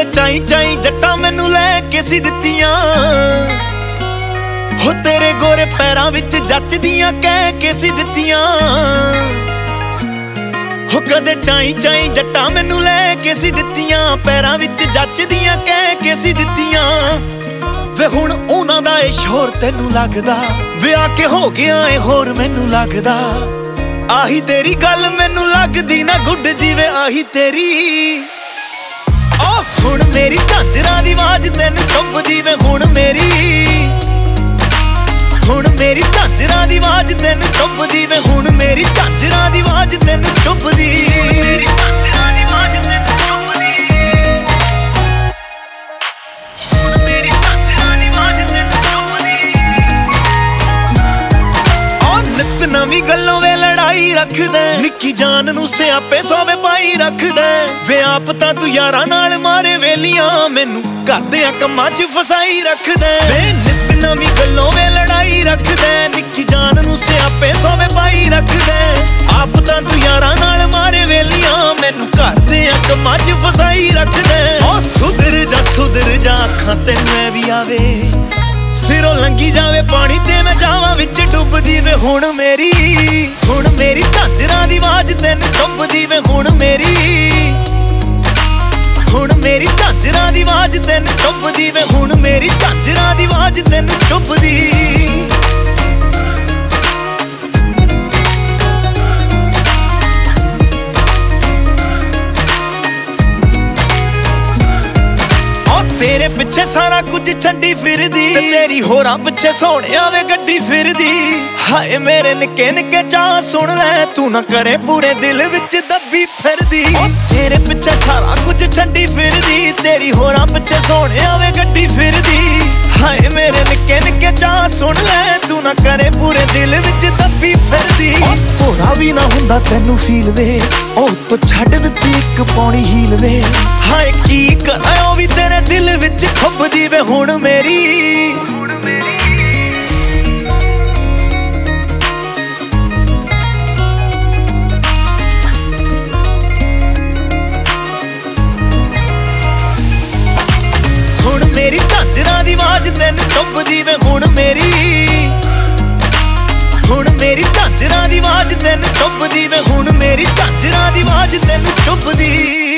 ਚਾਈ ਚਾਈ ਜੱਟਾਂ ਮੈਨੂੰ ਲੈ ਕੇ ਸੀ ਦਿੱਤੀਆਂ ਹੋ ਤੇਰੇ ਗੋਰੇ ਪੈਰਾਂ ਵਿੱਚ ਜੱਚਦੀਆਂ ਕਹਿ ਕੇ ਸੀ ਦਿੱਤੀਆਂ ਹੋ ਕਦੇ ਚਾਈ ਚਾਈ ਜੱਟਾਂ ਮੈਨੂੰ ਲੈ ਕੇ ਸੀ ਦਿੱਤੀਆਂ ਪੈਰਾਂ ਵਿੱਚ ਜੱਚਦੀਆਂ ਕਹਿ ਕੇ ਸੀ ਦਿੱਤੀਆਂ ਵੇ ਹੁਣ ਉਹਨਾਂ ਦਾ ਏ ਸ਼ੋਰ ਤੈਨੂੰ ਲੱਗਦਾ ਵਿਆਹ ਕੇ ਹੋ ਗਿਆ ਏ ਹੋਰ ਮੈਨੂੰ ਲੱਗਦਾ ਆਹੀ ਤੇਰੀ ਗੱਲ ਮੈਨੂੰ ਲੱਗਦੀ ਨਾ ਗੁੱਡ ਜੀਵੇ ਆਹੀ ਤੇਰੀ ਓ ਹੁਣ ਮੇਰੀ ਝਾਂਜਰਾਂ ਦੀ ਆਵਾਜ਼ ਤੈਨੂੰ ਚੁੱਭਦੀ ਵੇ ਹੁਣ ਮੇਰੀ ਝਾਂਜਰਾਂ ਦੀ ਆਵਾਜ਼ ਤੈਨੂੰ ਚੁੱਭਦੀ ਵੇ ਹੁਣ ਮੇਰੀ ਝਾਂਜਰਾਂ ਦੀ ਆਵਾਜ਼ ਤੈਨੂੰ ਚੁੱਭਦੀ ਮੇਰੀ ਝਾਂਜਰਾਂ ਦੀ ਆਵਾਜ਼ ਤੈਨੂੰ ਚੁੱਭਦੀ ਹੁਣ ਮੇਰੀ ਝਾਂਜਰਾਂ ਦੀ ਆਵਾਜ਼ ਤੈਨੂੰ ਚੁੱਭਦੀ ਓ ਨਿੱਤ ਨਵੀਂ ਗੱਲੋਂ ਵੇ ਲੜਾਈ ਰੱਖਦਾ ਨਿੱਕੀ ਜਾਨ ਨੂੰ ਸਿਆਪੇ ਸੋਵੇ ਪਾਈ ਰੱਖਦਾ ਵੇ ਆਪ ਤਾਂ ਤੂੰ ਯਾਰਾਂ ਨਾਲ ਮਾਰੇ ਵੇਲੀਆਂ ਮੈਨੂੰ ਕਰਦਿਆਂ ਕੰਮਾਂ 'ਚ ਫਸਾਈ ਰੱਖਦਾ ਵੇ ਨਿੱਤ ਨਵੀਂ ਗੱਲੋਂ ਵੇ ਲੜਾਈ ਰੱਖਦਾ ਨਿੱਕੀ ਜਾਨ ਨੂੰ ਸਿਆਪੇ ਸੋਵੇ ਪਾਈ ਰੱਖਦਾ ਆਪ ਤਾਂ ਤੂੰ ਯਾਰਾਂ ਨਾਲ ਮਾਰੇ ਵੇਲੀਆਂ ਮੈਨੂੰ ਕਰਦਿਆਂ ਕੰਮਾਂ 'ਚ ਫਸਾਈ ਰੱਖਦਾ ਓ ਸੁਧਰ ਜਾ ਅੱਖਾਂ ਤੈਨੂੰ ਐ ਵੀ ਆਵੇ ਸਿਰੋਂ ਲੰਗੀ ਜਾਵੇ ਪਾਣੀ ਤੇ ਮੈਂ ਜਾਵਾਂ ਵਿੱਚ ਡੁੱਬਦੀ ਵੇ ਹੁਣ ਮੇਰੀ ਝਾਂਜਰਾਂ ਦੀ ਆਵਾਜ਼ ਤੈਨੂੰ ਚੁੱਭਦੀ ਵੇ ਹੁਣ ਮੇਰੀ ਝਾਂਜਰਾਂ ਦੀ ਆਵਾਜ਼ ਤੈਨੂੰ ਚੁੱਭਦੀ ਵੇ ਹੁਣ ਮੇਰੀ ਝਾਂਜਰਾਂ ਦੀ ਆਵਾਜ਼ ਤੈਨੂੰ ਚੁੱਭਦੀ ਤੇਰੇ ਪਿੱਛੇ ਸਾਰਾ ਕੁਝ ਛੱਡੀ ਫਿਰਦੀ ਤੇ ਤੇਰੀ ਹੋਰਾਂ ਪਿੱਛੇ ਸੋਹਣਿਆ ਵੇ ਗੱਡੀ ਫਿਰਦੀ ਹਾਏ ਮੇਰੇ ਨਿੱਕੇ ਨਿੱਕੇ ਚਾਹ ਸੁਣ ਲੈ ਤੂੰ ਨਾ ਕਰੇ ਪੂਰੇ ਦਿਲ ਵਿੱਚ ਦੱਬੀ ਫਿਰਦੀ ਤੇਰੇ ਪਿੱਛੇ ਸਾਰਾ ਕੁਝ ਛੱਡੀ ਫਿਰਦੀ ਤੇਰੀ ਹੋਰਾਂ ਪਿੱਛੇ ਸੋਹਣਿਆ ਵੇ ਗੱਡੀ ਫਿਰਦੀ ਹਾਏ ਮੇਰੇ ਨਿੱਕੇ ਨਿੱਕੇ ਚਾਹ ਸੁਣ ਲੈ ਤੂੰ ਨਾ ਕਰੇ ਪੂਰੇ ਦਿਲ ਵਿੱਚ ਦੱਬੀ ਫਿਰਦੀ ਭੋਰਾ ਵੀ ਨਾ ਹੁੰਦਾ ਤੈਨੂੰ ਫੀਲ ਵੇ ਉਹ ਤੋਂ ਛੱਡ ਦਿੱਤੀ ਇੱਕ ਪੌਣੀ ਹੀਲ ਵੇ ਹਾਏ ਕੀ ਕਰਾਂ ਉਹ ਵੀ ਤੇਰੇ ਦਿਲ ਵਿੱਚ ਖੁੱਭਦੀ ਵੇ ਹੁਣ ਮੇਰੀ ਝਾਂਜਰਾਂ ਦੀ ਆਵਾਜ਼ ਤੈਨੂੰ ਚੁੱਭਦੀ ਵੇ ਹੁਣ ਮੇਰੀ ਝਾਂਜਰਾਂ ਦੀ ਆਵਾਜ਼ ਤੈਨੂੰ ਚੁੱਭਦੀ ਵੇ ਹੁਣ ਮੇਰੀ ਝਾਂਜਰਾਂ ਦੀ ਆਵਾਜ਼ ਤੈਨੂੰ ਚੁੱਭਦੀ